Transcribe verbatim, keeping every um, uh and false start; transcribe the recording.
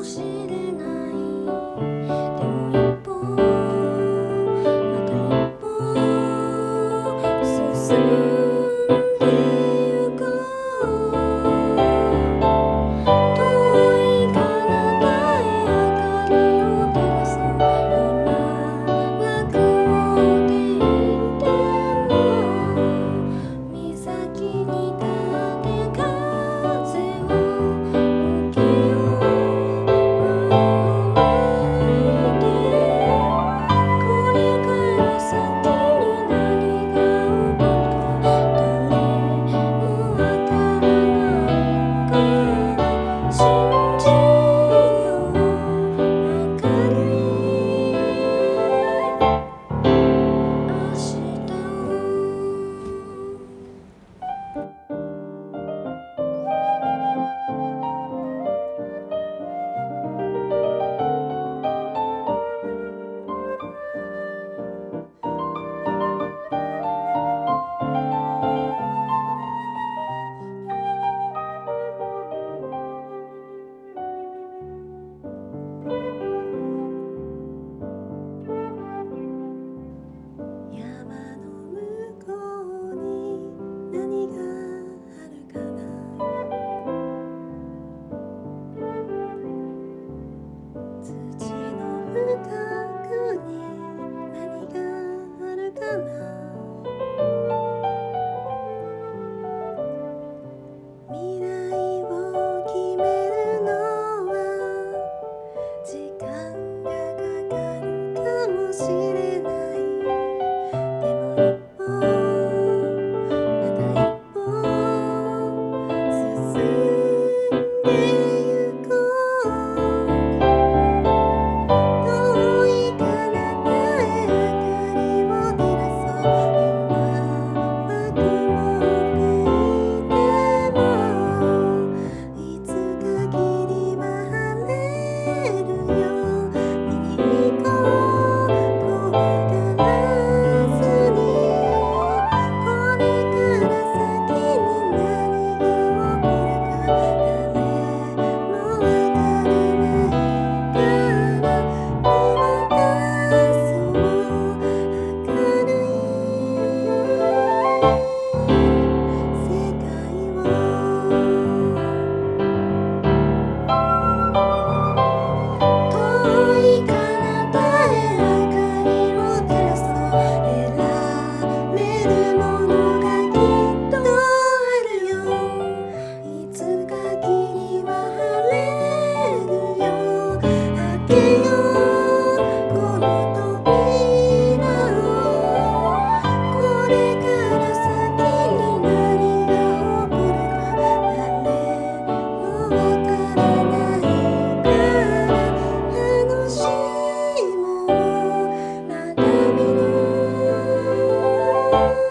しれない。でも一歩また一歩進んでゆこう。遠い彼方へ明かりを照らそう。今は曇っていても岬に立って風を受けよう。向いてこれから先に何が起こるか誰もわからないから信じよう。明るい明日を。山の向こうに何があるかな。土の深くに何があるかな。未来を決めるのは時間がかかるかもしれない。でも一歩また一歩進んでゆこう。遠い彼方へ明かりを照らそう。今は曇っていてもいつか霧は晴れるよ。見に行こう怖がらずに。これから先に何が起こるか誰もわからないから見渡そう明るい世界を。遠い彼方へ明かりを照らそう。選べるものがきっとあるよ。いつか霧は晴れるよ。開けようこの扉を。これから先に何が起こるか誰もわからないから楽しいものまた見る。